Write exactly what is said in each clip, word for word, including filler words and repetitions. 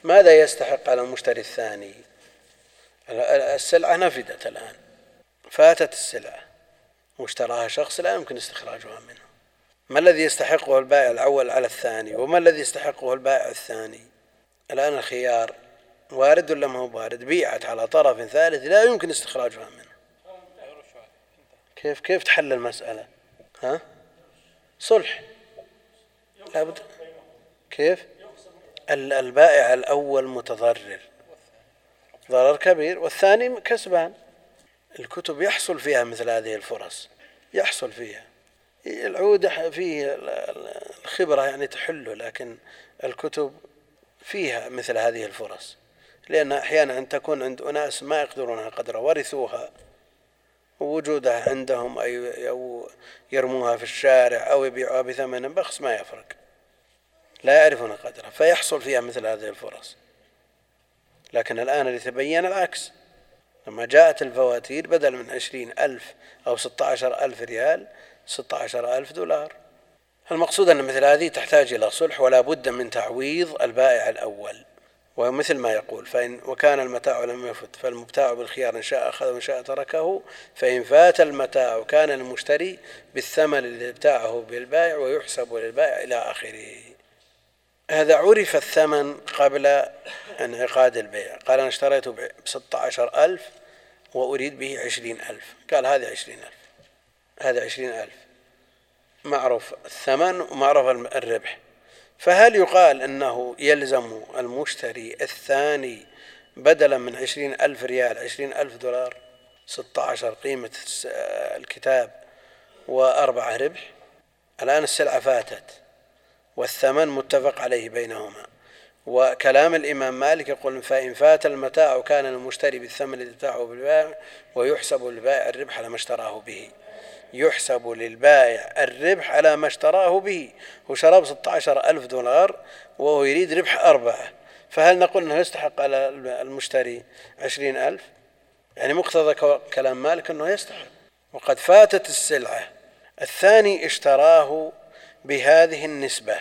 ماذا يستحق على المشتري الثاني؟ السلعة نفدت الآن، فاتت السلعة واشتراها شخص لا يمكن استخراجها منه. ما الذي يستحقه البائع الأول على الثاني، وما الذي يستحقه البائع الثاني؟ الآن الخيار وارد ولا ما هو وارد؟ بيعت على طرف ثالث لا يمكن استخراجها منه. كيف كيف تحل المسألة؟ ها؟ صلح لابد. كيف؟ البائع الأول متضرر ضرر كبير والثاني كسبان. الكتب يحصل فيها مثل هذه الفرص، يحصل فيها العود فيه الخبرة يعني تحله، لكن الكتب فيها مثل هذه الفرص، لأن أحيانا أن تكون عند أناس ما يقدرون قدرها ورثوها، ووجودها عندهم أو يرموها في الشارع أو يبيعوها بثمن بخس ما يفرق، لا يعرفون قدرها، فيحصل فيها مثل هذه الفرص. لكن الآن اللي تبين العكس، لما جاءت الفواتير بدل من عشرين ألف أو ستة عشر ألف ريال ستة عشر ألف دولار. المقصود أن مثل هذه تحتاج إلى صلح ولا بد من تعويض البائع الأول. ومثل ما يقول فإن وكان المتاع لم يفت فالمبتاع بالخيار إن شاء أخذه وإن شاء تركه، فإن فات المتاع كان المشتري بالثمن الذي ابتاعه بالبائع ويحسب للبائع إلى آخره. هذا عرف الثمن قبل انعقاد البيع. قال أنا اشتريته بستة عشر ألف وأريد به عشرين ألف، قال هذا عشرين ألف، هذا عشرين ألف، معروف الثمن ومعروف الربح. فهل يقال أنه يلزم المشتري الثاني بدلا من عشرين ألف ريال عشرين ألف دولار؟ ستة عشر قيمة الكتاب وأربعة ربح. الآن السلعة فاتت والثمن متفق عليه بينهما، وكلام الإمام مالك يقول فإن فات المتاع كان المشتري بالثمن الذي ابتاعه بالبائع ويحسب للبائع الربح على ما اشتراه به. يحسب للبائع الربح على ما اشتراه به. هو شرب ستة عشر ألف دولار وهو يريد ربح أربعة، فهل نقول أنه يستحق على المشتري عشرين ألف؟ يعني مقتضى كلام مالك أنه يستحق، وقد فاتت السلعة. الثاني اشتراه بهذه النسبة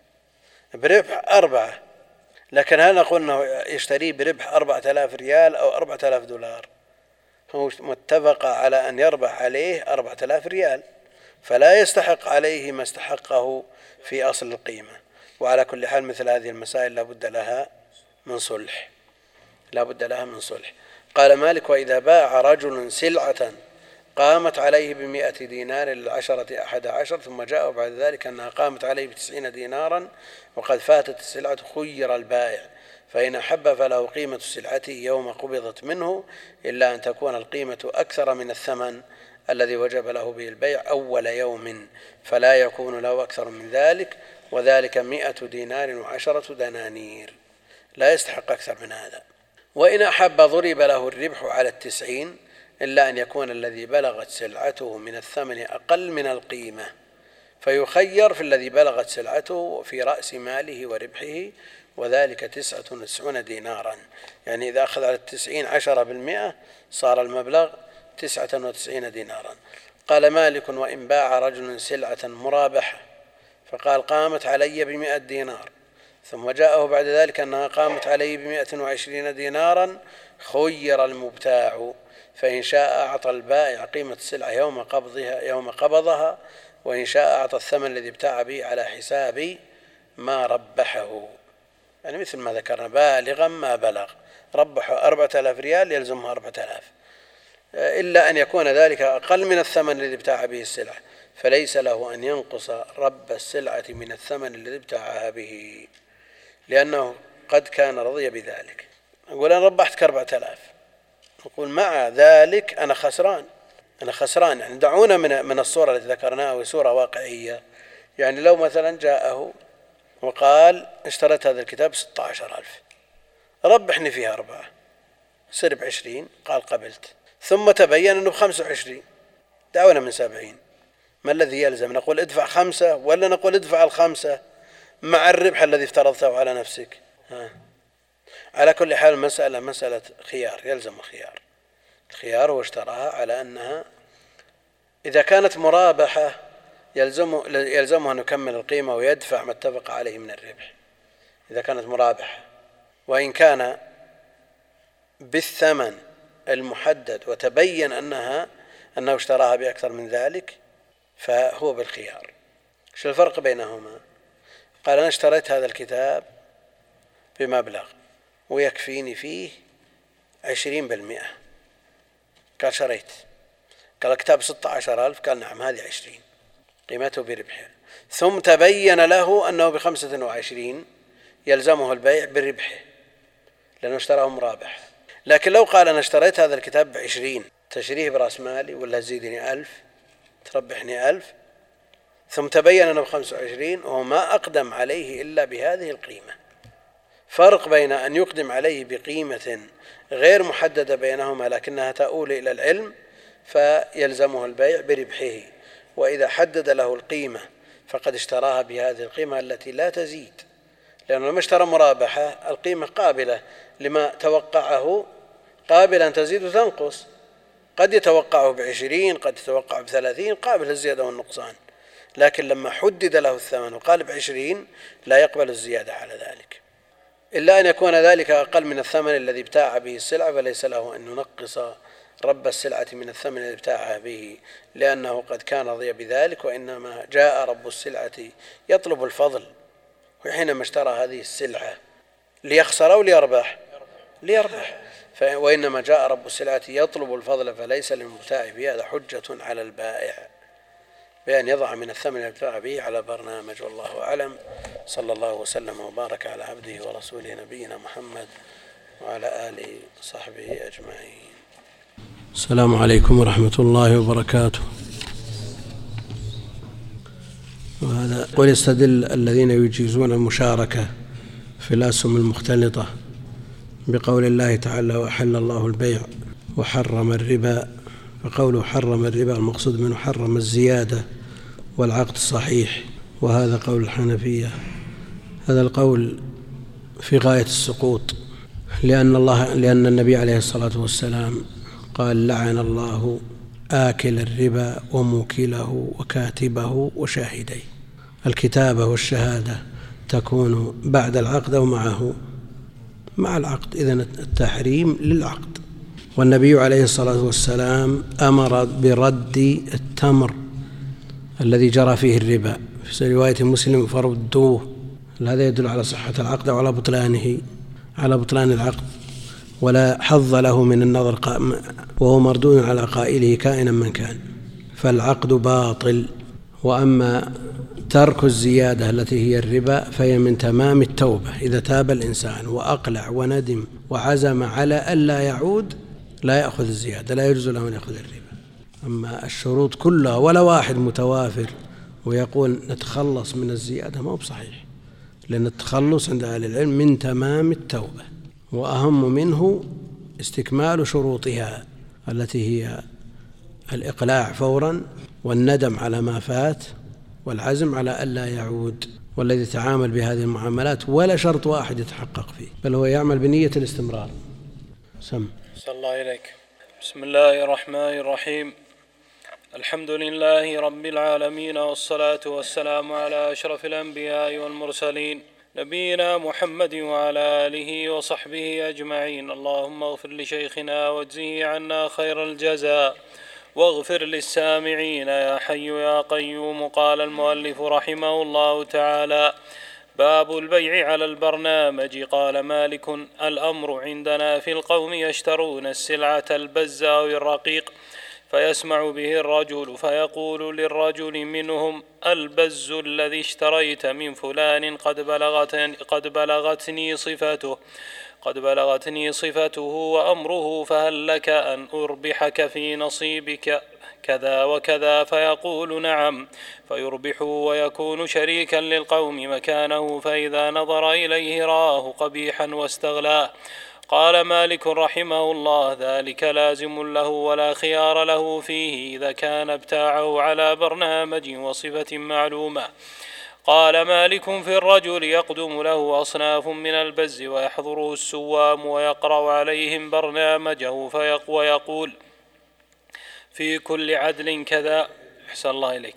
بربح أربعة، لكن هل نقول أنه يشتريه بربح أربعة آلاف ريال أو أربعة آلاف دولار؟ هو متفق على أن يربح عليه أربعة آلاف ريال، فلا يستحق عليه ما استحقه في أصل القيمة. وعلى كل حال مثل هذه المسائل لا بد لها من صلح، لا بد لها من صلح. قال مالك وإذا باع رجل سلعة قامت عليه بمئة دينار للعشرة أحد عشر ثم جاء بعد ذلك أنها قامت عليه بتسعين دينارا وقد فاتت السلعة، خير البائع فإن أحب فله قيمة سلعته يوم قبضت منه إلا أن تكون القيمة أكثر من الثمن الذي وجب له به البيع أول يوم، فلا يكون له أكثر من ذلك، وذلك مئة دينار وعشرة دنانير، لا يستحق أكثر من هذا. وإن أحب ضرب له الربح على التسعين إلا أن يكون الذي بلغت سلعته من الثمن أقل من القيمة، فيخير في الذي بلغت سلعته في رأس ماله وربحه، وذلك تسعة وتسعون دينارا. يعني إذا أخذ على التسعين عشرة بالمئة صار المبلغ تسعة وتسعين دينارا. قال مالك وإن باع رجل سلعة مرابحة فقال قامت علي بمئة دينار ثم جاءه بعد ذلك أنها قامت عليه بمئة وعشرين دينارا، خير المبتاع فإن شاء أعطى البائع قيمة السلعة يوم قبضها يوم قبضها، وإن شاء أعطى الثمن الذي ابتاع به على حساب ما ربحه. يعني مثل ما ذكرنا بالغا ما بلغ، ربحه أربعة آلاف ريال يلزمه أربعة آلاف، إلا أن يكون ذلك أقل من الثمن الذي ابتاع به السلعة، فليس له أن ينقص رب السلعة من الثمن الذي ابتاعها به، لأنه قد كان رضي بذلك. أقول أنا ربحتك أربعة آلاف، نقول مع ذلك أنا خسران، أنا خسران. يعني دعونا من من الصورة التي ذكرناها وصورة واقعية. يعني لو مثلا جاءه وقال اشتريت هذا الكتاب ستة عشر ألف، ربحني فيها أربعة، سر بعشرين، قال قبلت، ثم تبين أنه بخمسة وعشرين، دعونا من سبعين. ما الذي يلزم؟ نقول ادفع خمسة ولا نقول ادفع الخمسة مع الربح الذي افترضته على نفسك؟ ها. على كل حال مسألة مسألة خيار، يلزم الخيار. الخيار هو اشتراها على أنها إذا كانت مرابحة يلزمه, يلزمه أن يكمل القيمة ويدفع ما اتفق عليه من الربح إذا كانت مرابحة، وإن كان بالثمن المحدد وتبين أنها أنه اشتراها بأكثر من ذلك فهو بالخيار. شو الفرق بينهما؟ قال أنا اشتريت هذا الكتاب بمبلغ ويكفيني فيه عشرين بالمئة. قال شريت. قال الكتاب ستة عشر ألف. قال نعم هذه عشرين قيمته بربحه. ثم تبين له أنه بخمسة وعشرين يلزمه البيع بربحه لأنه اشتراه مرابح. لكن لو قال أنا اشتريت هذا الكتاب بعشرين تشريه برأس مالي ولا تزيدني ألف تربحني ألف، ثم تبين أنه بخمسة وعشرين وهو ما أقدم عليه إلا بهذه القيمة. فرق بين أن يقدم عليه بقيمة غير محددة بينهما لكنها تؤول إلى العلم فيلزمه البيع بربحه، وإذا حدد له القيمة فقد اشتراها بهذه القيمة التي لا تزيد، لأنه لما اشترى مرابحة القيمة قابلة لما توقعه، قابلة أن تزيد وتنقص، قد يتوقعه بعشرين قد يتوقعه بثلاثين، قابل الزيادة والنقصان. لكن لما حدد له الثمن وقال بعشرين لا يقبل الزيادة على ذلك، إلا أن يكون ذلك أقل من الثمن الذي ابتاع به السلعة، فليس له أن ينقص رب السلعة من الثمن الذي ابتاعها به، لأنه قد كان رضي بذلك، وإنما جاء رب السلعة يطلب الفضل. وحينما اشترى هذه السلعة ليخسر أو ليربح؟ ليربح. وإنما جاء رب السلعة يطلب الفضل، فليس للمبتاع بهذا حجة على البائع بأن يضع من الثمن الذي ابتاع به على برنامج. والله أعلم. صلى الله وسلم وبارك على عبده ورسوله نبينا محمد وعلى آله وصحبه أجمعين. السلام عليكم ورحمة الله وبركاته. وهذا ويستدل الذين يجيزون المشاركة في الأسهم المختلطة بقول الله تعالى وأحل الله البيع وحرم الربا، فقوله حرم الربا المقصود منه حرم الزيادة والعقد صحيح، وهذا قول الحنفية. هذا القول في غاية السقوط، لأن الله لأن النبي عليه الصلاة والسلام قال لعن الله آكل الربا وموكله وكاتبه وشاهديه. الكتابة والشهادة تكون بعد العقد أو معه مع العقد، إذن التحريم للعقد. والنبي عليه الصلاة والسلام أمر برد التمر الذي جرى فيه الربا، في رواية مسلم فردوه. هذا يدل على صحة العقد وعلى بطلانه على بطلان العقد، ولا حظ له من النظر وهو مردود على قائله كائنا من كان، فالعقد باطل. وأما ترك الزيادة التي هي الربا فهي من تمام التوبة، إذا تاب الإنسان وأقلع وندم وعزم على ألا يعود لا يأخذ الزيادة، لا يجوز له أن يأخذ الربا. أما الشروط كلها ولا واحد متوافر ويقول نتخلص من الزيادة ما هو بصحيح، لأن التخلص عند أهل العلم من تمام التوبة، وأهم منه استكمال شروطها التي هي الإقلاع فورا والندم على ما فات والعزم على ألا يعود. والذي يتعامل بهذه المعاملات ولا شرط واحد يتحقق فيه، بل هو يعمل بنية الاستمرار. سم صلى الله إليك. بسم الله الرحمن الرحيم. الحمد لله رب العالمين، والصلاة والسلام على أشرف الأنبياء والمرسلين نبينا محمد وعلى آله وصحبه أجمعين. اللهم اغفر لشيخنا واجزه عنا خير الجزاء، واغفر للسامعين يا حي يا قيوم. قال المؤلف رحمه الله تعالى: باب البيع على البرنامج. قال مالك: الأمر عندنا في القوم يشترون السلعة البز أو الرقيق، فيسمع به الرجل فيقول للرجل منهم: البز الذي اشتريت من فلان قد بلغتني, قد بلغتني صفته قد بلغتني صفته وأمره، فهل لك أن أربحك في نصيبك كذا وكذا؟ فيقول: نعم، فيربحه ويكون شريكا للقوم مكانه، فإذا نظر إليه رآه قبيحا واستغلاه. قال مالك رحمه الله: ذلك لازم له ولا خيار له فيه إذا كان ابتاعه على برنامج وصفة معلومة. قال مالك: في الرجل يقدم له أصناف من البز ويحضره السوام ويقرأ عليهم برنامجه ويقول: في كل عدل كذا. أحسن الله إليك.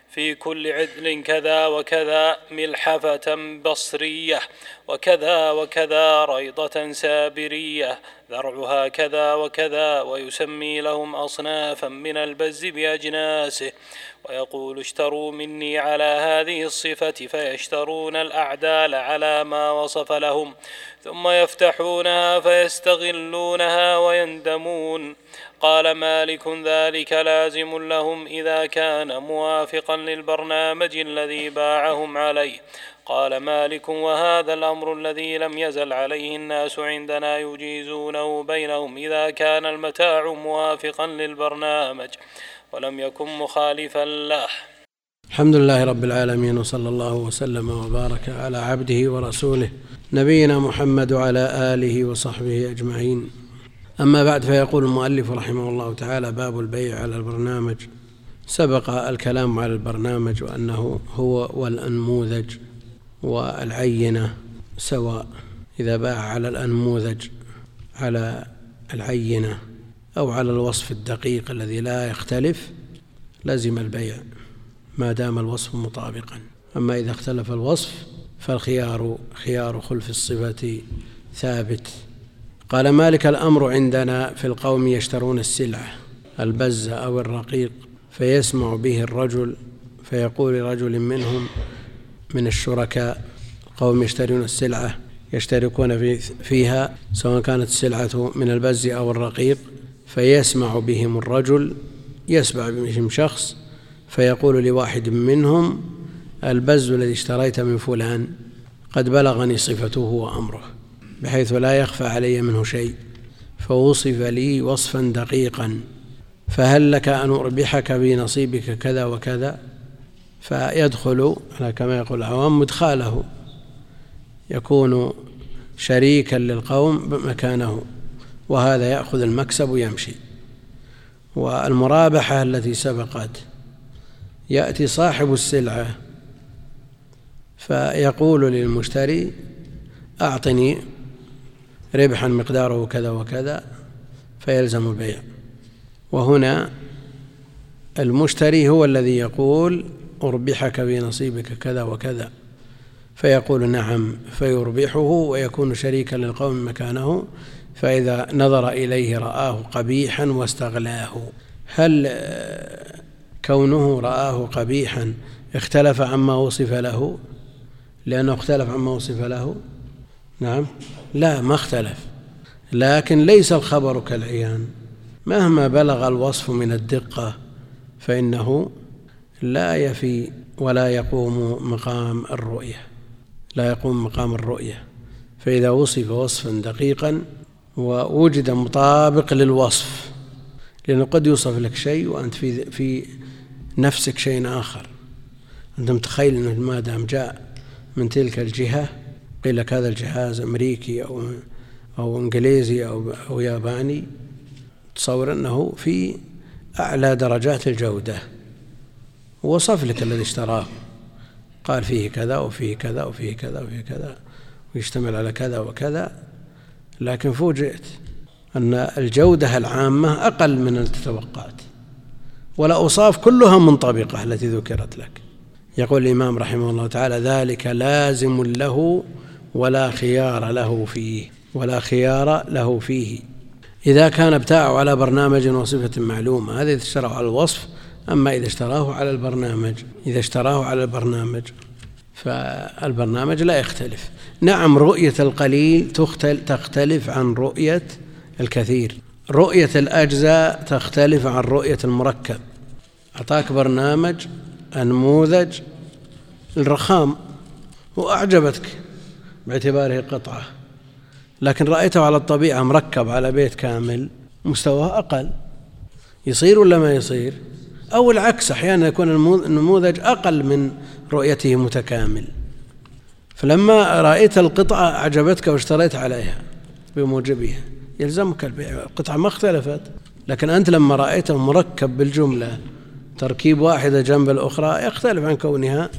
في كل عدل كذا وكذا ملحفة بصرية، وكذا وكذا ريضة سابرية ذرعها كذا وكذا، ويسمي لهم أصنافا من البز بأجناسه، ويقول اشتروا مني على هذه الصفة، فيشترون الأعدال على ما وصف لهم، ثم يفتحونها فيستغلونها ويندمون. قال مالك ذلك لازم لهم إذا كان موافقا للبرنامج الذي باعهم عليه. قال مالك وهذا الأمر الذي لم يزل عليه الناس عندنا يجيزونه بينهم إذا كان المتاع موافقا للبرنامج ولم يكن مخالفا له. الحمد لله رب العالمين، وصلى الله وسلم وبارك على عبده ورسوله نبينا محمد وعلى آله وصحبه أجمعين. أما بعد، فيقول المؤلف رحمه الله تعالى: باب البيع على البرنامج. سبق الكلام على البرنامج وأنه هو والأنموذج والعينة سواء، إذا باع على الأنموذج على العينة أو على الوصف الدقيق الذي لا يختلف لازم البيع ما دام الوصف مطابقا. أما إذا اختلف الوصف فالخيار خيار خلف الصفة ثابت. قال مالك: الأمر عندنا في القوم يشترون السلعة البز أو الرقيق، فيسمع به الرجل فيقول لرجل منهم من الشركاء، القوم يشترون السلعة يشتركون فيها سواء كانت السلعة من البز أو الرقيق، فيسمع بهم الرجل، يسمع بهم شخص فيقول لواحد منهم: البز الذي اشتريت من فلان قد بلغني صفته وأمره بحيث لا يخفى علي منه شيء، فوصف لي وصفا دقيقا، فهل لك أن أربحك بنصيبك كذا وكذا؟ فيدخل كما يقول العوام مدخاله، يكون شريكا للقوم مكانه، وهذا يأخذ المكسب ويمشي. والمرابحة التي سبقت، يأتي صاحب السلعة فيقول للمشتري: أعطني ربحا مقداره كذا وكذا، فيلزم البيع. وهنا المشتري هو الذي يقول: أربحك بنصيبك كذا وكذا، فيقول نعم، فيربحه ويكون شريكا للقوم مكانه. فإذا نظر إليه رآه قبيحا واستغلاه. هل كونه رآه قبيحا اختلف عما وصف له لأنه اختلف عما وصف له؟ نعم، لا، ما اختلف، لكن ليس الخبر كالعيان. مهما بلغ الوصف من الدقة فإنه لا يفي ولا يقوم مقام الرؤية لا يقوم مقام الرؤية. فإذا وصف وصفا دقيقا ووجد مطابق للوصف، لأنه قد يوصف لك شيء وأنت في في نفسك شيء آخر، أنت متخيل أنه ما دام جاء من تلك الجهة قيل لك هذا الجهاز أمريكي أو أو إنجليزي أو أو ياباني، تصور أنه في أعلى درجات الجودة، ووصف لك الذي اشتراه، قال فيه كذا وفيه كذا وفيه كذا وفيه كذا ويشتمل على كذا وكذا، لكن فوجئت أن الجودة العامة أقل من التوقعات، والأوصاف كلها منطبقة التي ذكرت لك. يقول الإمام رحمه الله تعالى: ذلك لازم له ولا خيار له فيه ولا خيار له فيه إذا كان ابتاعه على برنامج وصفة معلومة. هذا إذا اشتراه على الوصف. أما إذا اشتراه على البرنامج إذا اشتراه على البرنامج فالبرنامج لا يختلف. نعم، رؤية القليل تختلف عن رؤية الكثير، رؤية الأجزاء تختلف عن رؤية المركب. أعطاك برنامج أنموذج الرخام وأعجبتك باعتباره قطعة، لكن رأيته على الطبيعة مركب على بيت كامل مستواه أقل، يصير ولا ما يصير؟ أو العكس، أحيانا يكون النموذج أقل من رؤيته متكامل. فلما رأيت القطعة أعجبتك واشتريت عليها بموجبها يلزمك البيع، القطعة ما اختلفت، لكن أنت لما رأيته مركب بالجملة تركيب واحدة جنب الأخرى يختلف عن كونها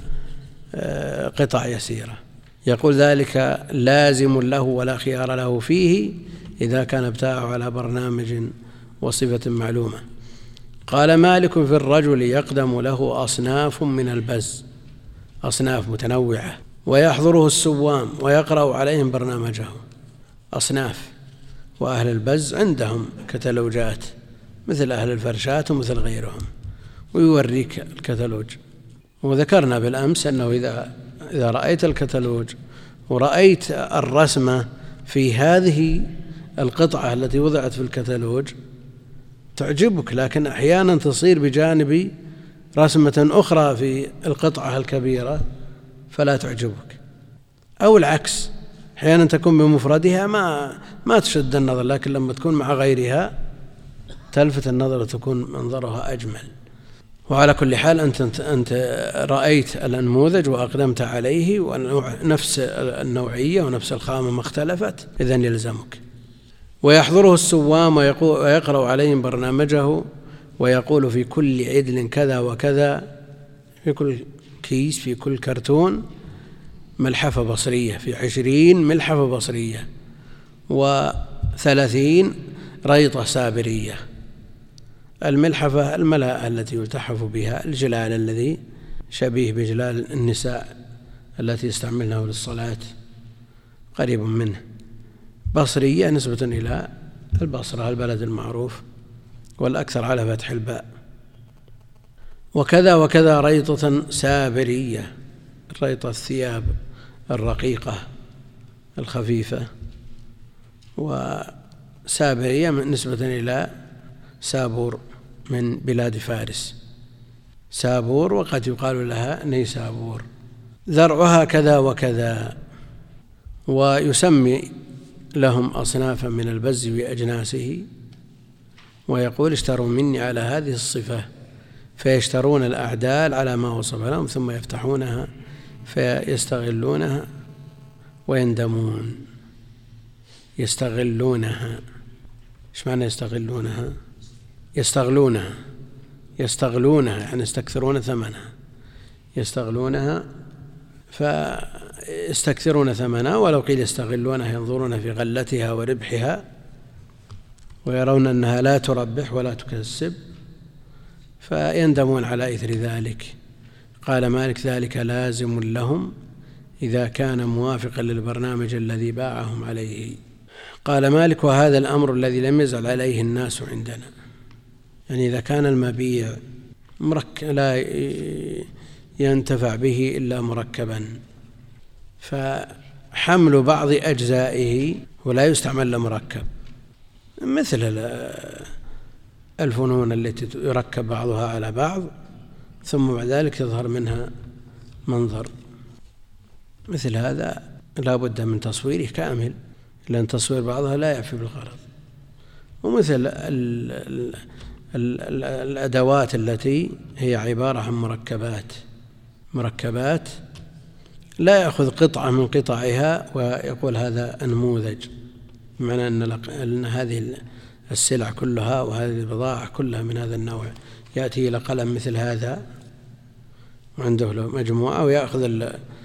قطع يسيرة. يقول: ذلك لازم له ولا خيار له فيه إذا كان ابتاعه على برنامج وصفة معلومة. قال مالك في الرجل يقدم له أصناف من البز، أصناف متنوعة، ويحضره السوام ويقرأ عليهم برنامجه. أصناف، وأهل البز عندهم كتالوجات مثل أهل الفرشات ومثل غيرهم، ويوريك الكتالوج. وذكرنا بالأمس أنه إذا إذا رأيت الكتالوج ورأيت الرسمة في هذه القطعة التي وضعت في الكتالوج تعجبك، لكن أحيانا تصير بجانب رسمة أخرى في القطعة الكبيرة فلا تعجبك، أو العكس، أحيانا تكون بمفردها ما ما تشد النظر، لكن لما تكون مع غيرها تلفت النظر وتكون منظرها أجمل. وعلى كل حال أنت أنت رأيت النموذج وأقدمت عليه ونفس النوعية ونفس الخامة ما اختلفت، إذن يلزمك. ويحضره السوام ويقرأ عليهم برنامجه ويقول في كل عدل كذا وكذا، في كل كيس في كل كرتون ملحفة بصرية، في عشرين ملحفة بصرية وثلاثين ريطة سابرية. الملحفة الملاءة التي يلتحف بها، الجلال الذي شبيه بجلال النساء التي يستعملنه للصلاة قريب منه، بصرية نسبة إلى البصرة البلد المعروف والأكثر على فتح الباء. وكذا وكذا ريطة سابرية، ريطة الثياب الرقيقة الخفيفة، وسابرية نسبة إلى سابور من بلاد فارس، سابور وقد يقال لها نيسابور. ذرعها كذا وكذا، ويسمي لهم أصنافا من البز بأجناسه، ويقول اشتروا مني على هذه الصفة، فيشترون الأعدال على ما وصف لهم ثم يفتحونها فيستغلونها ويندمون. يستغلونها، ايش معنى يستغلونها؟ يستغلونها يستغلونها يعني يستكثرون ثمنها، يستغلونها فيستكثرون ثمنها، ولو قيل يستغلونها ينظرون في غلتها وربحها ويرون أنها لا تربح ولا تكسب فيندمون على إثر ذلك. قال مالك ذلك لازم لهم إذا كان موافقا للبرنامج الذي باعهم عليه. قال مالك وهذا الأمر الذي لم يزل عليه الناس عندنا، يعني إذا كان المبيع مرك لا ينتفع به إلا مركبا، فحمل بعض أجزائه ولا يستعمل لمركب، مثل الفنون التي يركب بعضها على بعض ثم بعد ذلك يظهر منها منظر، مثل هذا لا بد من تصويره كامل، لأن تصوير بعضها لا يعفي بالغرض. ومثل ال ال ال الأدوات التي هي عبارة عن مركبات مركبات لا يأخذ قطعة من قطعها ويقول هذا نموذج، بمعنى أن هذه السلع كلها وهذه البضائع كلها من هذا النوع، يأتي إلى قلم مثل هذا وعنده له مجموعة ويأخذ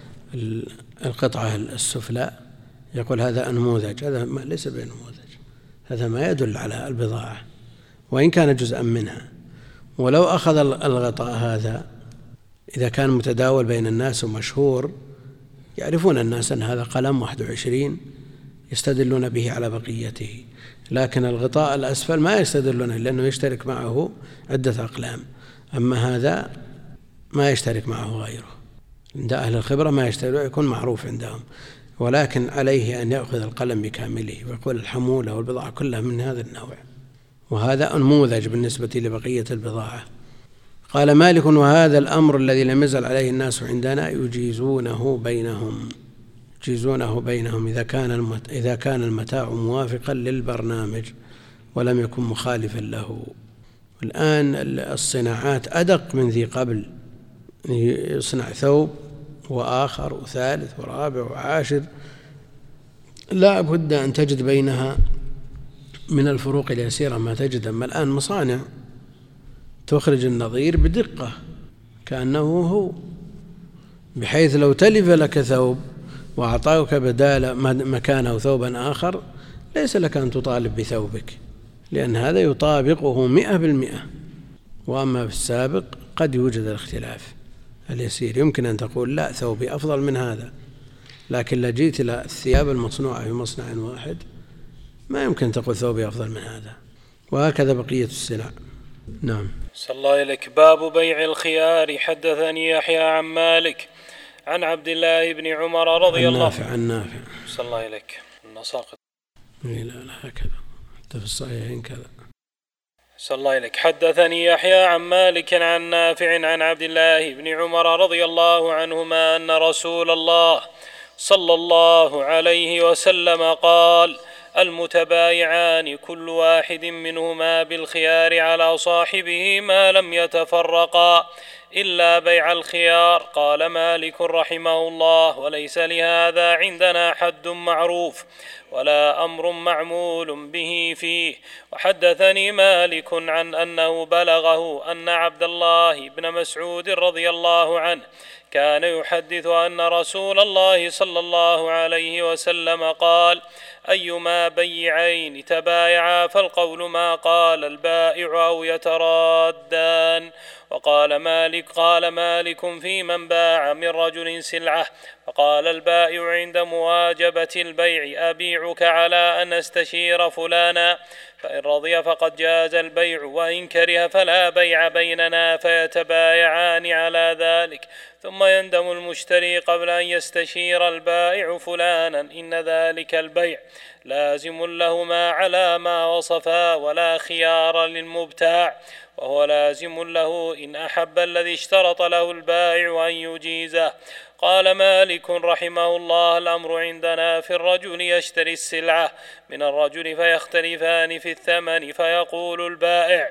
القطعة السفلى يقول هذا نموذج، هذا ما ليس بنموذج، هذا ما يدل على البضاعة وإن كان جزءا منها. ولو أخذ الغطاء هذا إذا كان متداول بين الناس ومشهور يعرفون الناس أن هذا قلم واحد وعشرين يستدلون به على بقيته، لكن الغطاء الأسفل ما يستدلون لأنه يشترك معه عدة أقلام، أما هذا ما يشترك معه غيره، عند أهل الخبرة ما يشترك يكون معروف عندهم، ولكن عليه أن يأخذ القلم بكامله ويقول الحمولة والبضاعة كلها من هذا النوع، وهذا نموذج بالنسبة لبقية البضاعة. قال مالك وهذا الأمر الذي لم يزل عليه الناس عندنا يجيزونه بينهم يجيزونه بينهم إذا كان إذا كان المتاع موافقا للبرنامج ولم يكن مخالفا له. الآن الصناعات أدق من ذي قبل، يصنع ثوب وآخر وثالث ورابع وعاشر، لا بد أن تجد بينها من الفروق اليسيرة ما تجد. أما الآن مصانع تخرج النظير بدقة كأنه هو، بحيث لو تلف لك ثوب وأعطاك بدال مكانه ثوبا آخر ليس لك أن تطالب بثوبك، لأن هذا يطابقه مئة بالمئة، وأما في السابق قد يوجد الاختلاف اليسير، يمكن أن تقول لا ثوبي أفضل من هذا، لكن لو جيت إلى الثياب المصنوعة في مصنع واحد ما يمكن تقول ثوبي أفضل من هذا، وهكذا بقية السلع. نعم. صلى الله عليك. باب بيع الخيار. حدثني يحيى عن مالك عن عبد الله بن عمر رضي الله عنه. عن نافع. صلى الله عليك. النساقط. لا لا هكذا حتى في الصحيحين كذا. صلى الله عليك. حدثني يحيى عن مالك عن نافع عن عبد الله بن عمر رضي الله عنهما أن رسول الله صلى الله عليه وسلم قال: المتبايعان كل واحد منهما بالخيار على صاحبه ما لم يتفرقا إلا بيع الخيار. قال مالك رحمه الله: وليس لهذا عندنا حد معروف ولا أمر معمول به فيه. وحدثني مالك عن أنه بلغه أن عبد الله بن مسعود رضي الله عنه كان يحدث أن رسول الله صلى الله عليه وسلم قال: أيما بيعين تبايعا فالقول ما قال البائع أو يترادان. وقال مالك قال مالك في من باع من رجل سلعة فقال البائع عند مواجبة البيع: أبيعك على أن استشير فلانا، فإن رضي فقد جاز البيع، وإن كره فلا بيع بيننا، فيتبايعان على ذلك. ثم يندم المشتري قبل أن يستشير البائع فلانا إن ذلك البيع لازم لهما على ما وصفا، ولا خيار للمبتاع، وهو لازم له إن أحب الذي اشترط له البائع أن يجيزه. قال مالك رحمه الله: الأمر عندنا في الرجل يشتري السلعة من الرجل فيختلفان في الثمن، فيقول البائع: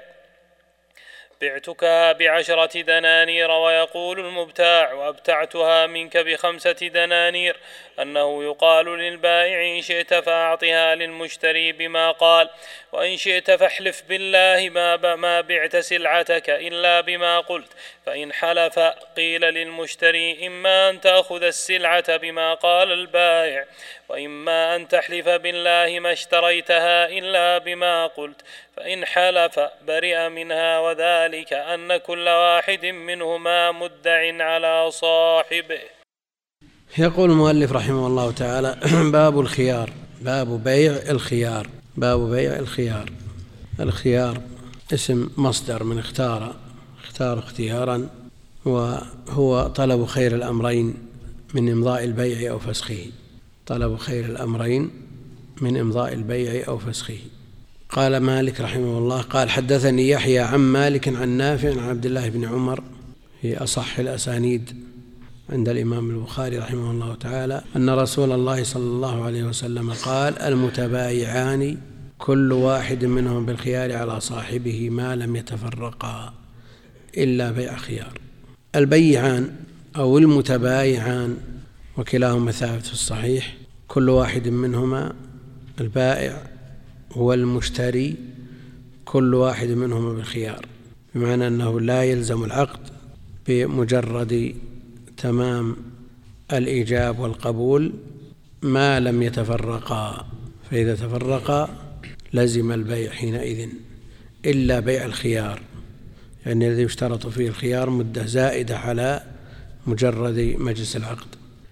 بعتك بعشرة دنانير، ويقول المبتاع: أبتعتها منك بخمسة دنانير. أنه يقال للبائع: إن شئت فأعطها للمشتري بما قال، وإن شئت فاحلف بالله ما, ما بعت سلعتك إلا بما قلت. فإن حلف قيل للمشتري: إما أن تأخذ السلعة بما قال البائع، وإما أن تحلف بالله ما اشتريتها إلا بما قلت. فإن حلف برئ منها، وذلك أن كل واحد منهما مدع على صاحبه. يقول المؤلف رحمه الله تعالى: باب الخيار. باب بيع الخيار. باب بيع الخيار. الخيار اسم مصدر من اختار، اختار اختيارا، وهو طلب خير الأمرين من إمضاء البيع أو فسخه. طلب خير الأمرين من إمضاء البيع أو فسخه. قال مالك رحمه الله: قال حدثني يحيى عن مالك عن نافع عن عبد الله بن عمر، في أصح الأسانيد عند الإمام البخاري رحمه الله تعالى، أن رسول الله صلى الله عليه وسلم قال: المتبايعان كل واحد منهم بالخيار على صاحبه ما لم يتفرقا إلا بيع خيار. البيعان أو المتبايعان وكلاهما ثابت في الصحيح، كل واحد منهما البائع والمشتري كل واحد منهما بالخيار، بمعنى أنه لا يلزم العقد بمجرد تمام الإيجاب والقبول ما لم يتفرقا، فإذا تفرقا لزم البيع حينئذ إلا بيع الخيار، يعني الذي يشترط فيه الخيار مدة زائدة على مجرد مجلس العقد.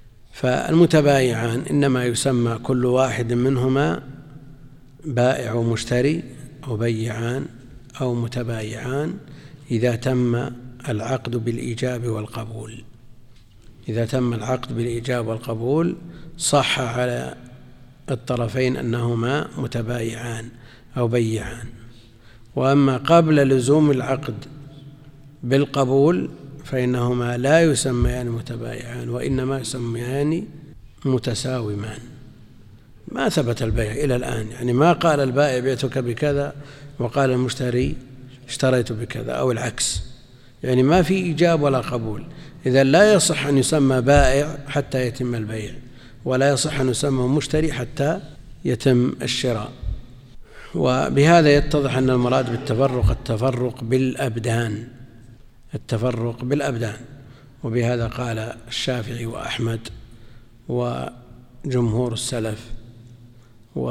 فالمتبايعان إنما يسمى كل واحد منهما بائع ومشتري أو بيعان أو متبايعان إذا تم العقد بالإيجاب والقبول. إذا تم العقد بالإيجاب والقبول صح على الطرفين أنهما متبايعان أو بيعان. وأما قبل لزوم العقد بالقبول فإنهما لا يسميان متبايعان، وإنما يسميان متساومان. ما ثبت البيع إلى الآن، يعني ما قال البائع بعتك بكذا وقال المشتري اشتريت بكذا أو العكس، يعني ما في إيجاب ولا قبول. إذا لا يصح أن يسمى بائع حتى يتم البيع، ولا يصح أن يسمى مشتري حتى يتم الشراء. وبهذا يتضح أن المراد بالتفرق التفرق بالأبدان، التفرق بالأبدان. وبهذا قال الشافعي وأحمد وجمهور السلف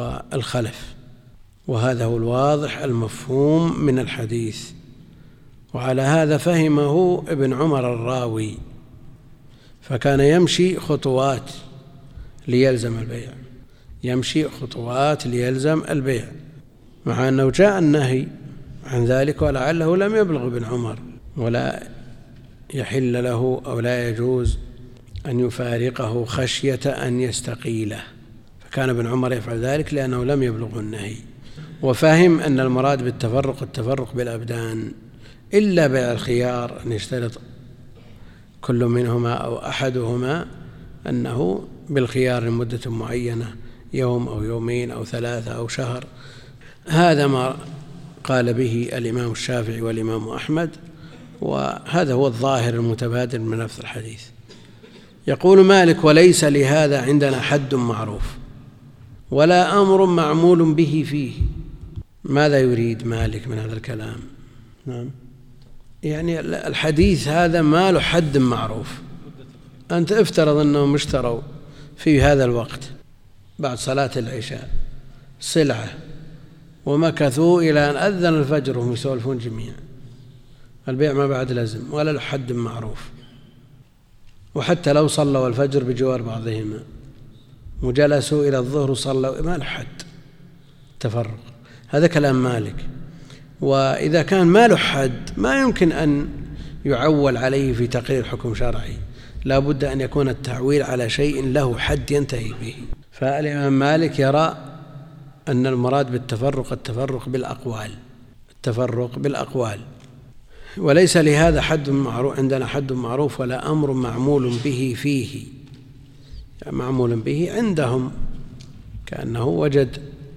والخلف، وهذا هو الواضح المفهوم من الحديث. وعلى هذا فهمه ابن عمر الراوي، فكان يمشي خطوات ليلزم البيع، يمشي خطوات ليلزم البيع، مع أنه جاء النهي عن ذلك ولعله لم يبلغ ابن عمر، ولا يحل له أو لا يجوز أن يفارقه خشية أن يستقيله، فكان ابن عمر يفعل ذلك لأنه لم يبلغ النهي. وفهم أن المراد بالتفرق التفرق بالأبدان، إلا بيع الخيار أن يشترط كل منهما أو أحدهما أنه بالخيار لمدة معينة، يوم أو يومين أو ثلاثة أو شهر. هذا ما قال به الإمام الشافعي والإمام أحمد، وهذا هو الظاهر المتبادر من نفس الحديث. يقول مالك: وليس لهذا عندنا حد معروف ولا أمر معمول به فيه. ماذا يريد مالك من هذا الكلام؟ نعم، يعني الحديث هذا ما له حد معروف. أنت افترض أنهم اشتروا في هذا الوقت بعد صلاة العشاء سلعة ومكثوا إلى أن أذن الفجر وهم يسولفون جميعا، البيع ما بعد لازم ولا له حد معروف. وحتى لو صلوا الفجر بجوار بعضهما وجلسوا إلى الظهر وصلوا، ما له حد تفرق. هذا كلام مالك. وإذا كان ما له حد ما يمكن أن يعول عليه في تقرير حكم شرعي، لا بد أن يكون التعويل على شيء له حد ينتهي به. فالإمام مالك يرى أن المراد بالتفرق التفرق بالأقوال، التفرق بالأقوال. وليس لهذا حد معروف عندنا حد معروف ولا أمر معمول به فيه. يعني معمول به عندهم كأنه وجد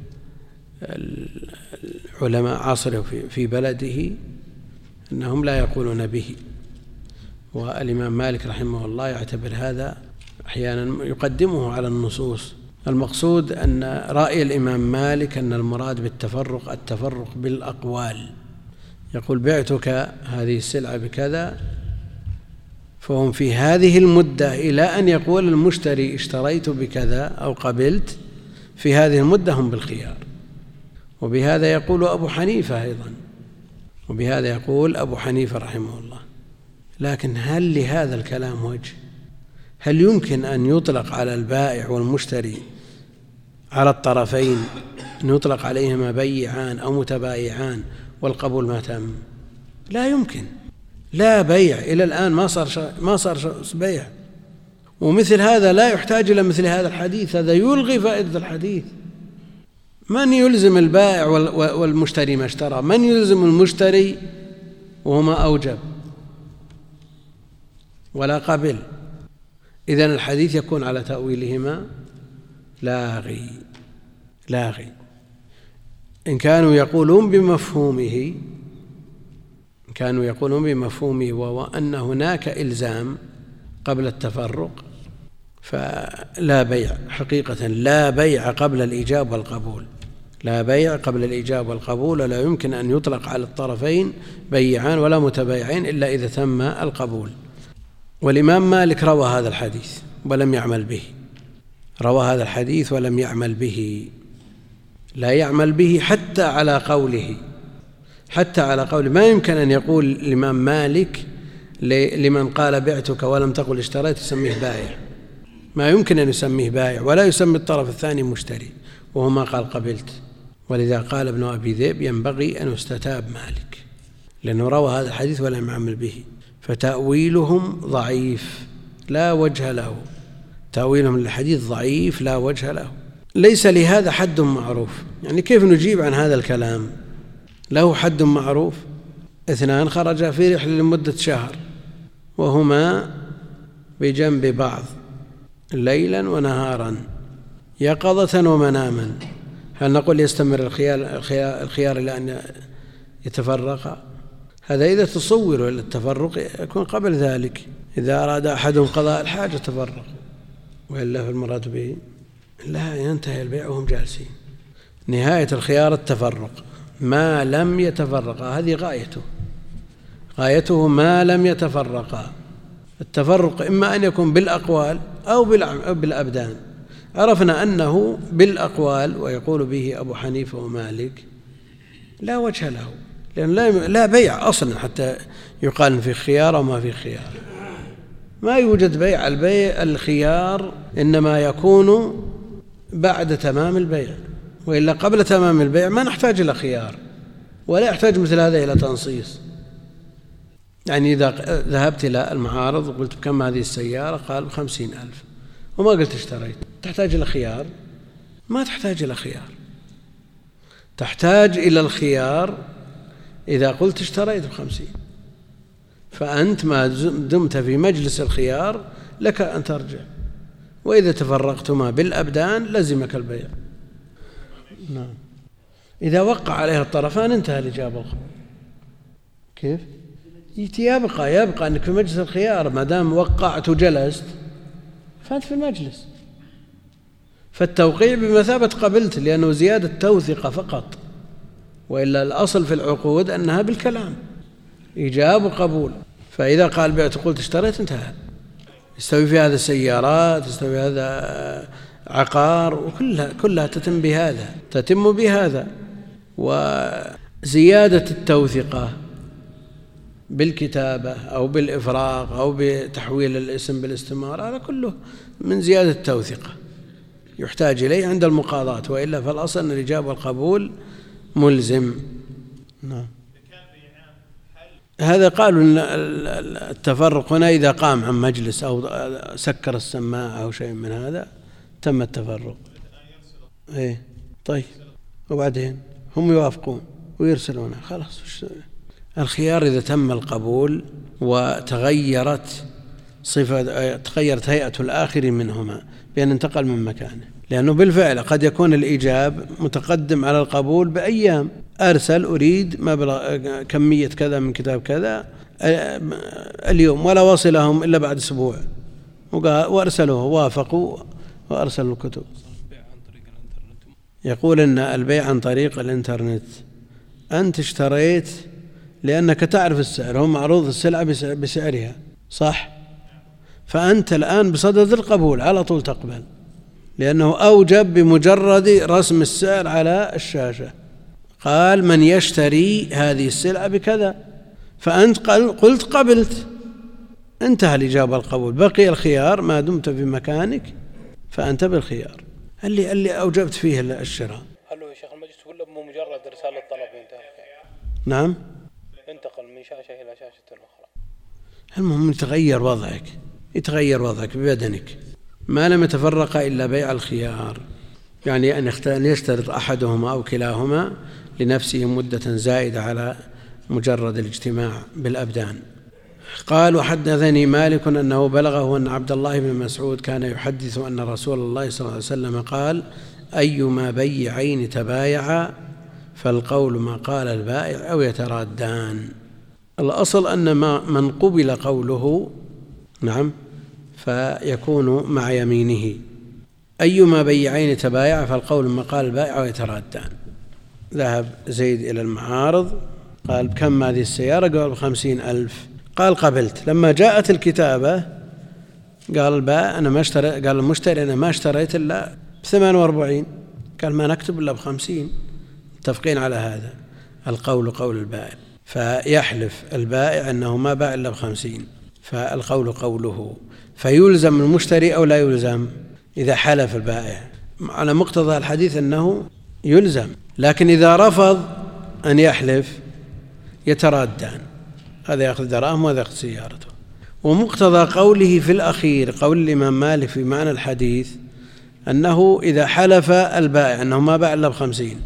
العلماء عصره في بلده أنهم لا يقولون به، والإمام مالك رحمه الله يعتبر هذا أحيانا يقدمه على النصوص. المقصود أن رأي الإمام مالك أن المراد بالتفرق التفرق بالأقوال. يقول: بعتك هذه السلعة بكذا، فهم في هذه المدة إلى أن يقول المشتري اشتريت بكذا أو قبلت، في هذه المدة هم بالخيار. وبهذا يقول أبو حنيفة أيضا، وبهذا يقول أبو حنيفة رحمه الله. لكن هل لهذا الكلام وجه؟ هل يمكن أن يطلق على البائع والمشتري على الطرفين أن يطلق عليهما بيعان أو متبايعان والقبول ما تم؟ لا يمكن، لا بيع إلى الآن ما صار ما صار بيع. ومثل هذا لا يحتاج إلى مثل هذا الحديث، هذا يلغي فائدة الحديث. من يلزم البائع والمشتري ما اشترى؟ من يلزم المشتري وهما أوجب ولا قبل؟ إذن الحديث يكون على تأويلهما لاغي لاغي. إن كانوا يقولون بمفهومه إن كانوا يقولون بمفهومه وهو أن هناك إلزام قبل التفرق، فلا بيع حقيقة، لا بيع قبل الإيجاب والقبول، لا بيع قبل الإيجاب والقبول. ولا يمكن أن يطلق على الطرفين بيعان ولا متبايعين إلا إذا تم القبول. والإمام مالك روى هذا الحديث ولم يعمل به، روى هذا الحديث ولم يعمل به، لا يعمل به حتى على قوله، حتى على قوله. ما يمكن أن يقول الإمام مالك لمن قال بعتك ولم تقل اشتريت يسميه بائع، ما يمكن أن يسميه بائع، ولا يسمي الطرف الثاني مشتري وهو ما قال قبلت. ولذا قال ابن أبي ذئب: ينبغي أن يستتاب مالك، لأنه روى هذا الحديث ولم يعمل به. فتأويلهم ضعيف لا وجه له، تأويلهم للحديث ضعيف لا وجه له. ليس لهذا حد معروف، يعني كيف نجيب عن هذا الكلام؟ له حد معروف. اثنان خرجا في رحلة لمدة شهر وهما بجنب بعض ليلا ونهارا يقظة ومناما، هل نقول يستمر الخيار, الخيار إلى أن يتفرق؟ هذا إذا تصوروا إلى التفرق يكون قبل ذلك. إذا أراد أحد قضاء الحاجة تفرق، وإلا فالمراد به لا ينتهي البيع وهم جالسين. نهاية الخيار التفرق ما لم يتفرقا، هذه غايته، غايته ما لم يتفرقا. التفرق إما أن يكون بالأقوال أو بالأبدان. عرفنا أنه بالأقوال، ويقول به أبو حنيفة ومالك، لا وجه له، لأن لا لا بيع أصلا حتى يقال في خيار أو ما في خيار. ما يوجد بيع. البيع الخيار إنما يكون بعد تمام البيع، وإلا قبل تمام البيع ما نحتاج إلى خيار، ولا يحتاج مثل هذا إلى تنصيص. يعني إذا ذهبت إلى المعارض وقلت بكم هذه السيارة، قال بخمسين ألف، وما قلت اشتريت، تحتاج إلى خيار؟ ما تحتاج إلى خيار. تحتاج إلى الخيار إذا قلت اشتريت بخمسين، فأنت ما دمت في مجلس الخيار لك أن ترجع، وإذا تفرقتما بالأبدان لزمك البيع. نعم. إذا وقع عليها الطرفان انتهى الإجابة والقبول. كيف؟ يبقى يبقى أنك في مجلس الخيار، ما دام وقعت وجلست فأنت في المجلس. فالتوقيع بمثابة قبلت، لأنه زيادة توثيق فقط، وإلا الأصل في العقود أنها بالكلام، إيجاب وقبول. فإذا قال بعت قلت اشتريت انتهى. يستوي في هذا السيارات، يستوي هذا عقار، وكلها كلها تتم بهذا تتم بهذا. وزيادة التوثيقة بالكتابة أو بالإفراغ أو بتحويل الاسم بالاستمارة، هذا كله من زيادة التوثيقة يحتاج إليه عند المقاضاة، وإلا فالأصل أن الإجابة والقبول ملزم. نعم. هذا قالوا أن التفرق هنا إذا قام عن مجلس أو سكر السماعة أو شيء من هذا تم التفرق. إيه طيب، وبعدين هم يوافقون ويرسلونه خلاص. الخيار إذا تم القبول وتغيرت صفة، تغيرت هيئة الآخر منهما بأن انتقل من مكانه، لأنه بالفعل قد يكون الإيجاب متقدم على القبول بأيام. أرسل أريد مبلغ كمية كذا من كتاب كذا اليوم، ولا وصلهم إلا بعد أسبوع، وأرسلوه وافقوا وأرسلوا الكتب. يقول إن البيع عن طريق الإنترنت، أنت اشتريت لأنك تعرف السعر، هو معروض السلعة بسعرها صح، فأنت الآن بصدد القبول على طول تقبل، لأنه أوجب بمجرد رسم السعر على الشاشة، قال من يشتري هذه السلعة بكذا، فأنت قلت قبلت، انتهى الإجابة القبول. بقي الخيار ما دمت في مكانك فأنت بالخيار اللي اللي أوجبت فيه الشراء. هل هو يا شيخ المجلس ولا بمجرد إرسال الطلب ينتهي؟ نعم، انتقل من شاشة إلى شاشة أخرى. المهم يتغير وضعك، يتغير وضعك ببدنك ما لم يتفرق إلا بيع الخيار، يعني أن يشترط أحدهما أو كلاهما لنفسه مدة زائدة على مجرد الاجتماع بالأبدان. قال وحدثني مالك أنه بلغه أن عبد الله بن مسعود كان يحدث أن رسول الله صلى الله عليه وسلم قال أيما بيعين تبايعا فالقول ما قال البائع أو يترادان. الأصل أن ما من قبل قوله نعم فيكون مع يمينه. أيما بيعين تبايع فالقول ما قال البائع أو يترادان. ذهب زيد إلى المعارض قال بكم هذه السيارة؟ قال بخمسين ألف. قال قبلت. لما جاءت الكتابة قال البائع أنا ما اشتري، قال المشتري أنا ما اشتريت إلا بثمان وأربعين، قال ما نكتب إلا بخمسين، متفقين على هذا. القول قول البائع، فيحلف البائع أنه ما باع إلا بخمسين، فالقول قوله، فيلزم المشتري أو لا يلزم؟ إذا حلف البائع على مقتضى الحديث أنه يلزم، لكن إذا رفض أن يحلف يترادان، هذا يأخذ دراهم وهذا يأخذ سيارته. ومقتضى قوله في الأخير قول الإمام مالك في معنى الحديث أنه إذا حلف البائع أنه ما باع إلا بخمسين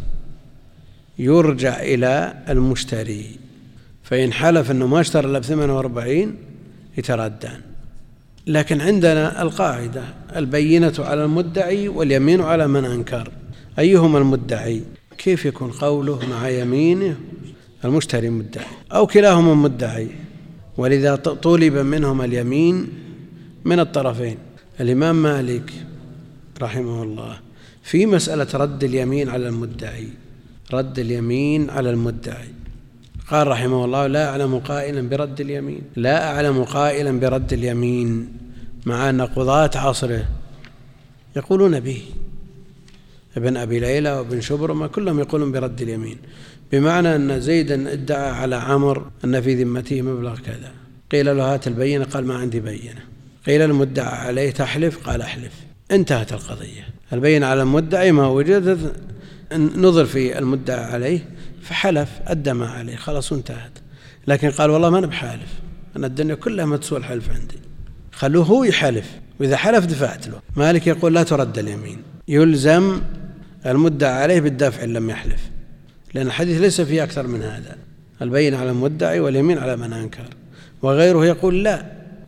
يرجع إلى المشتري، فإن حلف أنه ما اشترى إلا بثمان وأربعين يترادان. لكن عندنا القاعدة البينة على المدعي واليمين على من أنكر، أيهما المدعي؟ كيف يكون قوله مع يمينه؟ المشتري مدعي أو كلاهما مدعي، ولذا طلب منهما اليمين من الطرفين. الإمام مالك رحمه الله في مسألة رد اليمين على المدعي، رد اليمين على المدعي قال رحمه الله لا أعلم قائلا برد اليمين، لا أعلم قائلا برد اليمين، مع أن قضاة عصره يقولون به. ابن أبي ليلى وابن شبرمة كلهم يقولون برد اليمين، بمعنى أن زيدا ادعى على عمرو أن في ذمته مبلغ كذا، قيل له هات البينة، قال ما عندي بينة، قيل المدعى عليه تحلف، قال أحلف، انتهت القضية. البينة على المدعي ما وجدت، نظر في المدعى عليه فحلف أدى ما عليه، خلاص انتهت. لكن قال والله ما أنا بحالف، أنا الدنيا كلها ما تسوى الحلف عندي، خلوه هو يحلف، وإذا حلف دفعت له. مالك يقول لا ترد اليمين، يلزم المدعى عليه بالدفع إن لم يحلف، لأن الحديث ليس فيه أكثر من هذا، البينة على المدعي واليمين على من أنكر. وغيره يقول لا،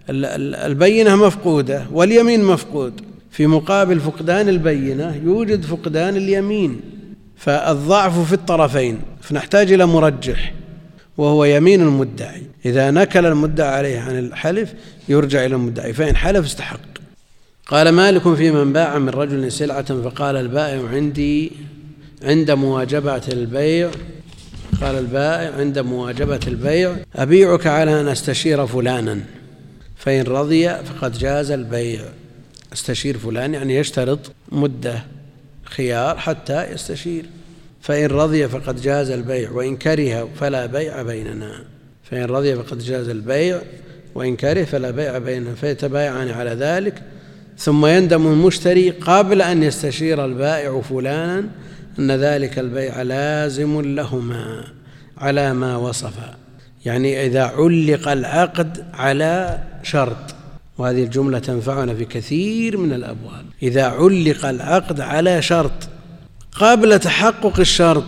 البينة مفقودة واليمين مفقود، في مقابل فقدان البينة يوجد فقدان اليمين، فالضعف في الطرفين، فنحتاج إلى مرجح وهو يمين المدعي. إذا نكل المدعى عليه عن الحلف يرجع إلى المدعي، فإن حلف استحق. قال مالك في من باع من رجل سلعة فقال البائع عندي عند مواجبة البيع قال البائع عند مواجبة البيع أبيعك على أن أستشير فلانا، فإن رضي فقد جاز البيع. استشير فلان يعني يشترط مدة خيار حتى يستشير، فإن رضي فقد جاز البيع وإن كره فلا بيع بيننا. فإن رضي فقد جاز البيع وإن كره فلا بيع بيننا، فيتبايعان على ذلك، ثم يندم المشتري قبل أن يستشير البائع فلانا أن ذلك البيع لازم لهما على ما وصف. يعني إذا علق العقد على شرط، وهذه الجملة تنفعنا في كثير من الأبواب، إذا علق العقد على شرط قبل تحقق الشرط،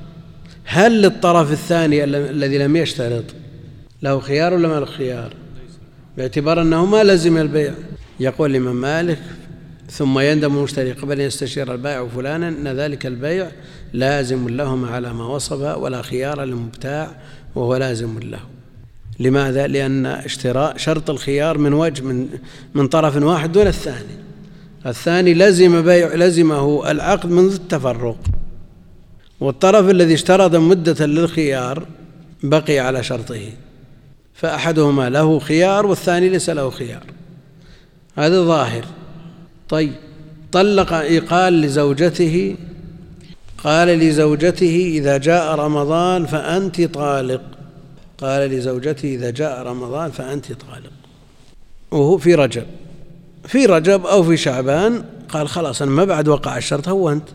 هل للطرف الثاني الذي لم يشترط له خيار ولا ما له خيار؟ باعتبار أنه ما لزم البيع. يقول الإمام مالك ثم يندم المشتري قبل أن يستشير البائع فلانا أن ذلك البيع لازم لهما على ما وصف، ولا خيار للمبتاع وهو لازم له. لماذا؟ لأن اشتراء شرط الخيار من وجه من من طرف واحد دون الثاني، الثاني لزم بيع لزمه العقد منذ التفرق، والطرف الذي اشترط مدة للخيار بقي على شرطه، فأحدهما له خيار والثاني ليس له خيار، هذا ظاهر. طيب طلق قال لزوجته قال لزوجته إذا جاء رمضان فأنت طالق قال لزوجته إذا جاء رمضان فأنت طالق، وهو في رجب في رجب أو في شعبان، قال خلاص أنا ما بعد وقع الشرط هونت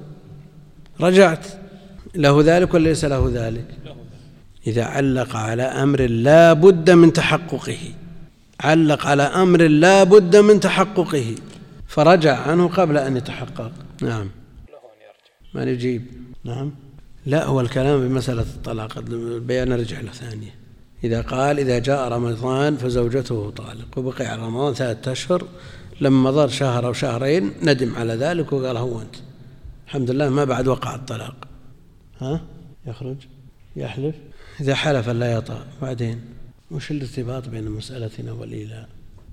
رجعت، له ذلك ولا ليس له ذلك؟ إذا علق على أمر لا بد من تحققه، علق على أمر لا بد من تحققه فرجع عنه قبل أن يتحقق، نعم ما نجيب. نعم لا، هو الكلام بمسألة الطلاق البيع نرجع له ثانية. إذا قال إذا جاء رمضان فزوجته طالق وبقي على رمضان ثلاثة أشهر، لما مضى شهر أو شهرين ندم على ذلك وقال هو أنت الحمد لله ما بعد وقع الطلاق، ها يخرج يحلف. إذا حلف لا يطأ بعدين وش الارتباط بين مسألتنا والإيلاء؟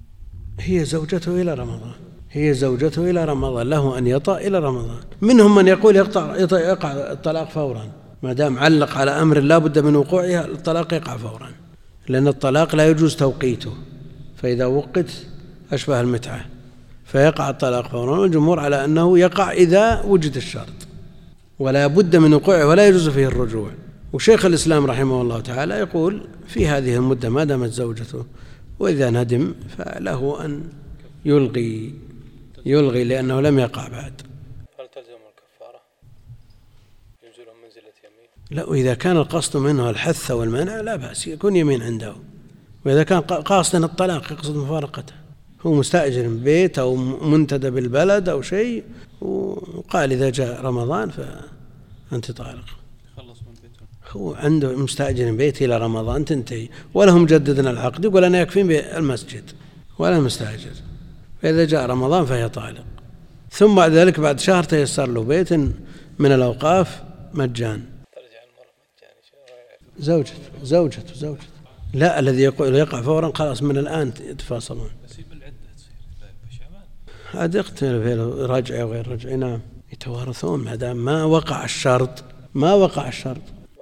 هي زوجته إلى رمضان هي زوجته إلى رمضان له أن يطأ إلى رمضان. منهم من يقول يقطع يقع الطلاق فورا، ما دام علق على أمر لا بد من وقوعها الطلاق يقع فورا، لأن الطلاق لا يجوز توقيته، فإذا وقت أشبه المتعة فيقع الطلاق فورا. والجمهور على أنه يقع إذا وجد الشرط ولا بد من وقوعه ولا يجوز فيه الرجوع. وشيخ الإسلام رحمه الله تعالى يقول في هذه المدة ما دامت زوجته، وإذا ندم فله أن يلغي يلغي لأنه لم يقع بعد. هل تلزم الكفارة؟ ينزلهم منزلة يمين؟ لا، وإذا كان القصد منه الحث والمنع لا بأس يكون يمين عنده، وإذا كان قاصدا الطلاق يقصد مفارقته، هو مستأجر بيت أو منتدى بالبلد أو شيء وقال إذا جاء رمضان فأنت طالق، هو عنده مستأجر بيت إلى رمضان تنتهي ولهم جددنا العقد، يقول أنا يكفين بالمسجد ولا المستأجر، فإذا جاء رمضان فهي طالق. ثم بعد ذلك بعد شهر تيسر له بيت من الأوقاف مجان. زوجته زوجته زوجته لا، الذي يقول يقع فورا خلاص من الآن يتفاصلون. هذا يختلف في رجعي وغير رجعي، نعم يتوارثون ما دام ما وقع الشرط ما وقع الشرط.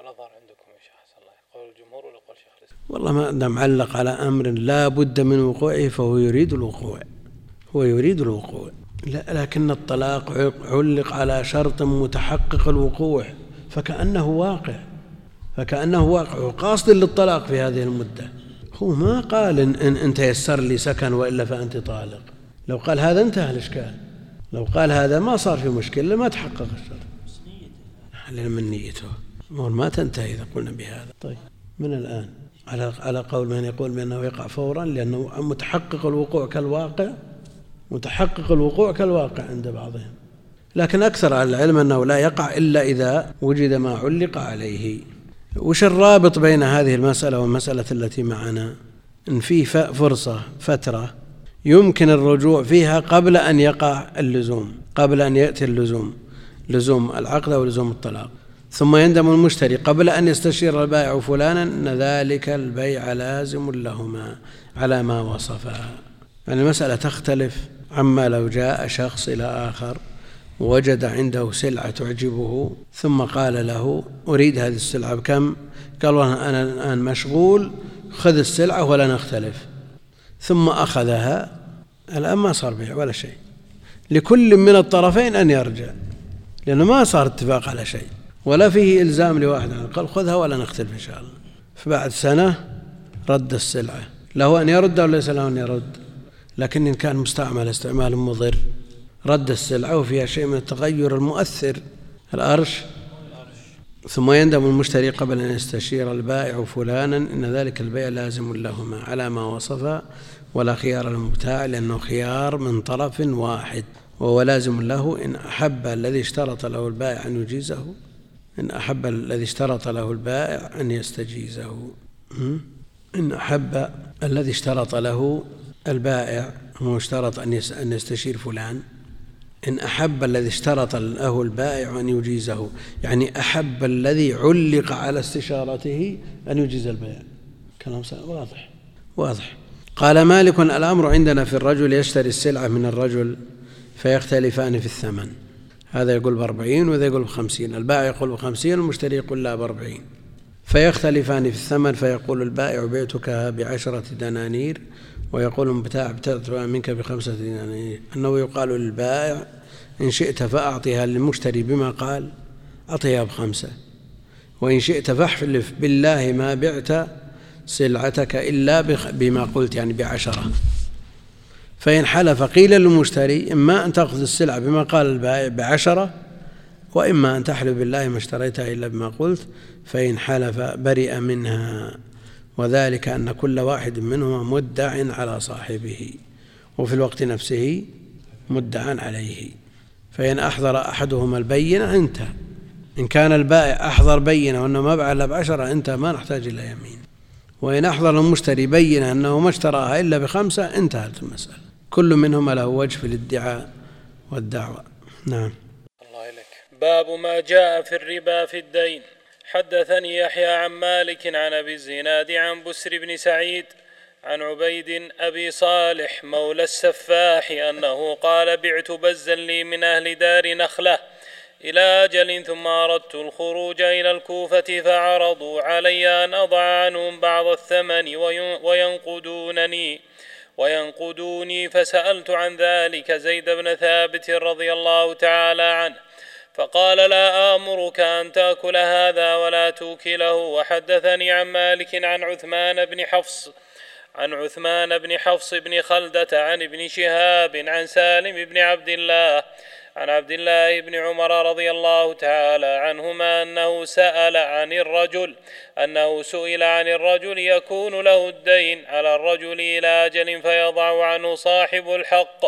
والله ما دام علق على أمر لا بد من وقوعه فهو يريد الوقوع هو يريد الوقوع لا، لكن الطلاق علق على شرط متحقق الوقوع، فكأنه واقع فكأنه واقع وقاصد للطلاق في هذه المدة. هو ما قال إن, إن أنت يسر لي سكن وإلا فأنت طالق. لو قال هذا انتهى الإشكال، لو قال هذا ما صار في مشكلة، ما تحقق الشرط. حلل من نيته ما تنتهي إذا قلنا بهذا. طيب من الآن على على قول من يقول بأنه يقع فورا لأنه متحقق الوقوع كالواقع، متحقق الوقوع كالواقع عند بعضهم، لكن أكثر أهل العلم أنه لا يقع إلا إذا وجد ما علق عليه. وش الرابط بين هذه المسألة والمسألة التي معنا؟ إن في فرصة فترة يمكن الرجوع فيها قبل أن يقع اللزوم، قبل أن يأتي اللزوم، لزوم العقد أو لزوم الطلاق، ثم يندم المشتري قبل أن يستشير البائع فلانا أن ذلك البيع لازم لهما على ما وصفا. يعني المسألة تختلف عما لو جاء شخص إلى آخر ووجد عنده سلعة تعجبه ثم قال له أريد هذه السلعة بكم؟ قال أنا الآن مشغول، خذ السلعة ولا نختلف، ثم أخذها. الآن ما صار بيع ولا شيء، لكل من الطرفين أن يرجع، لأنه ما صار اتفاق على شيء ولا فيه إلزام لواحد، قال خذها ولا نختلف إن شاء الله. فبعد سنة رد السلعة، له أن يرد أو ليس له أن يرد، لكن إن كان مستعمل استعمال مضر رد السلعة وفيها شيء من التغير المؤثر الأرش. ثم يندم المشتري قبل أن يستشير البائع فلانا إن ذلك البيع لازم لهما على ما وصفا ولا خيار للمبتاع، لأنه خيار من طرف واحد، وهو لازم له إن أحب الذي اشترط له البائع أن يجيزه، إن أحب الذي اشترط له البائع أن يستجيزه. إن أحب الذي اشترط له البائع، هو اشترط أن يستشير فلان، إن أحب الذي اشترط له البائع أن يجيزه، يعني أحب الذي علق على استشارته أن يجيز البيع. كلام واضح واضح. قال مالك الأمر عندنا في الرجل يشتري السلعة من الرجل فيختلفان في الثمن، هذا يقول بأربعين وذا يقول بخمسين، البائع يقول بخمسين المشتري يقول لا بأربعين، فيختلفان في الثمن، فيقول البائع بعتك بعشرة دنانير ويقول المبتاع ابتعتها منك بخمسة دنانير، أنه يقال للبائع إن شئت فأعطيها للمشتري بما قال أعطيها بخمسة، وإن شئت فاحلف بالله ما بعت سلعتك إلا بما قلت يعني بعشرة. فإن حلف قيل للمشتري إما أن تأخذ السلعة بما قال البائع بعشرة، وإما أن تحلف بالله ما اشتريتها إلا بما قلت، فإن حلف برئ منها، وذلك أن كل واحد منهما مدع على صاحبه وفي الوقت نفسه مدعا عليه. فإن أحضر أحدهما البينة انتهى، إن كان البائع أحضر بينة وأنه ما باع إلا بعشرة انتهى، ما نحتاج إلى يمين. وإن أحضر المشتري بينة أنه ما اشتراها إلا بخمسة انتهت المسألة، كل منهما له وجه في الادعاء والدعوة. نعم. الله إليك. باب ما جاء في الربا في الدين. حدثني يحيى عن مالك عن أبي الزناد عن بسر بن سعيد عن عبيد أبي صالح مولى السفاح أنه قال بعت بزا لي من أهل دار نخلة إلى أجل، ثم أردت الخروج إلى الكوفة فعرضوا علي أن أضع عنهم بعض الثمن وينقدونني وينقدوني فسألت عن ذلك زيد بن ثابت رضي الله تعالى عنه، فقال لا آمرك أن تأكل هذا ولا توكله. وحدثني عن مالك عن عثمان بن حفص عن عثمان بن حفص بن خلدة عن ابن شهاب عن سالم بن عبد الله عن عبد الله بن عمر رضي الله تعالى عنهما أنه سأل عن الرجل أنه سئل عن الرجل يكون له الدين على الرجل إلى أجل فيضع عنه صاحب الحق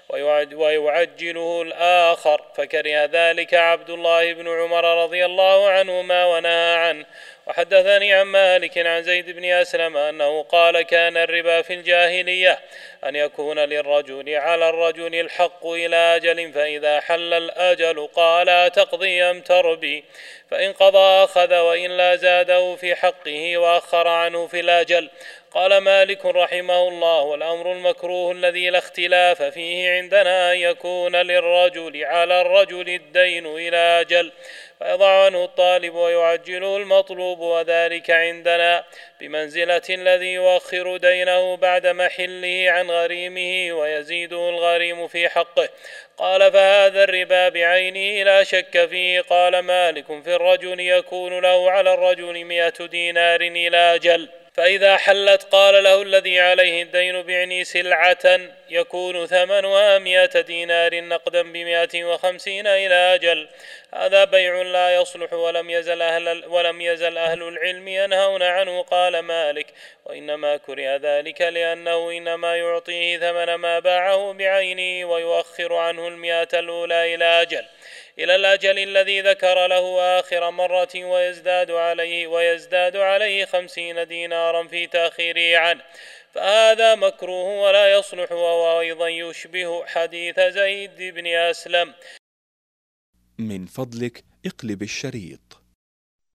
ويعجله الآخر، فكره ذلك عبد الله بن عمر رضي الله عنهما ونهى عنه. وحدثني عن مالك عن زيد بن أسلم أنه قال كان الربا في الجاهلية أن يكون للرجل على الرجل الحق إلى أجل، فإذا حل الأجل قال أتقضي أم تربي، فإن قضى أخذ وإن لا زاده في حقه وأخر عنه في الأجل. قال مالك رحمه الله: والأمر المكروه الذي لا اختلاف فيه عندنا أن يكون للرجل على الرجل الدين إلى أجل فيضع عنه الطالب ويعجله المطلوب، وذلك عندنا بمنزلة الذي يؤخر دينه بعد محله عن غريمه ويزيده الغريم في حقه. قال: فهذا الربا بعينه لا شك فيه. قال مالك: في الرجل يكون له على الرجل مئة دينار إلى أجل، فإذا حلت قال له الذي عليه الدين: بعني سلعة يكون ثمنها مئة دينار نقدا بمئة وخمسين إلى أجل. هذا بيع لا يصلح، ولم يزل أهل, ولم يزل أهل العلم ينهون عنه. قال مالك: وإنما كره ذلك لأنه إنما يعطيه ثمن ما باعه بعينه ويؤخر عنه المئة الأولى إلى أجل إلى الأجل الذي ذكر له آخر مرة، ويزداد عليه ويزداد عليه خمسين دينارا في تأخيره عنه، فهذا مكروه ولا يصلح. وهو أيضا يشبه حديث زيد بن أسلم. من فضلك اقلب الشريط.